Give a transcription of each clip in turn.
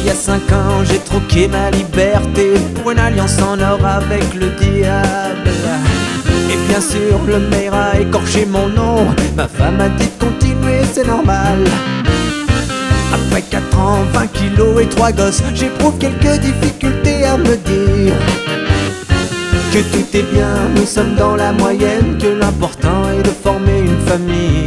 Il y a 5 ans, j'ai troqué ma liberté pour une alliance en or avec le diable. Et bien sûr, le maire a écorché mon nom. Ma femme a dit de continuer, c'est normal. Après 4 ans, 20 kilos et 3 gosses, j'éprouve quelques difficultés à me dire que tout est bien, nous sommes dans la moyenne, que l'important est de former une famille.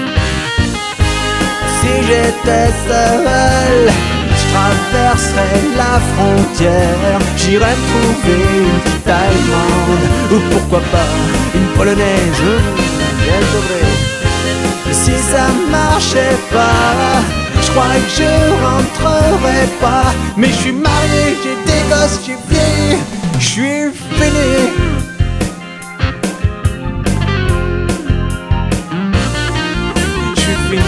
Si j'étais seul, je traverserais la frontière, j'irais me trouver une petite Allemande, ou pourquoi pas une Polonaise, bien devrait. Si ça marchait pas, je crois que je rentrerai pas. Mais je suis marié, j'ai des gosses, j'ai vieilli, je suis fini. Je suis fini.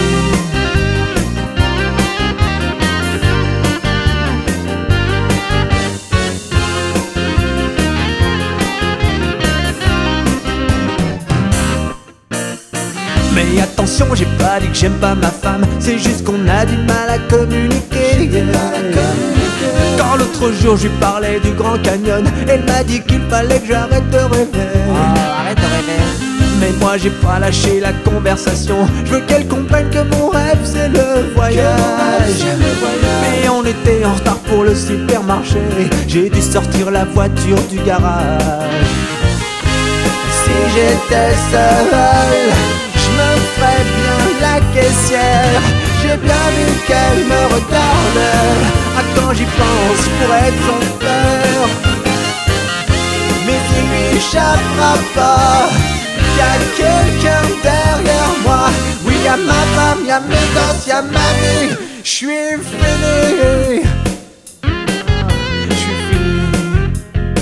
Mais attention, j'ai pas dit que j'aime pas ma femme, c'est juste qu'on a du mal à communiquer. Quand l'autre jour je lui parlais du Grand Canyon, elle m'a dit qu'il fallait que j'arrête de rêver. Oh, arrête de rêver. Mais moi j'ai pas lâché la conversation, je veux qu'elle comprenne que mon rêve c'est le voyage. Mais on était en retard pour le supermarché, j'ai dû sortir la voiture du garage. Si j'étais seul, je me ferais bien la caissière. J'ai bien vu qu'elle me regarde. Ah, quand j'y pense, je pourrais être son père. Mais il lui échappera pas, y'a quelqu'un derrière moi. Oui, y'a ma femme, y'a mes gosses, y'a ma vie. J'suis fini. J'suis fini.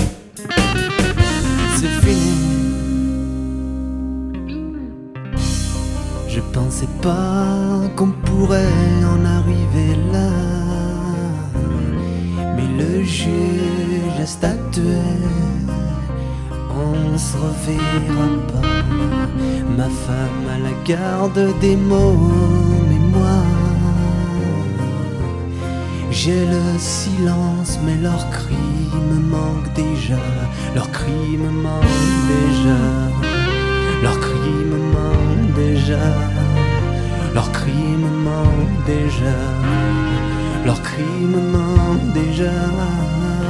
C'est fini. Je pensais pas qu'on pourrait en arriver là, mais le juge a statué, on se reverra pas. Ma femme a la garde des mots, mais moi j'ai le silence, mais leurs cris me manquent déjà. Leurs cris me manquent déjà. Leurs cris me manquent déjà. Leurs cris me manquent déjà. Leurs cris me manquent déjà.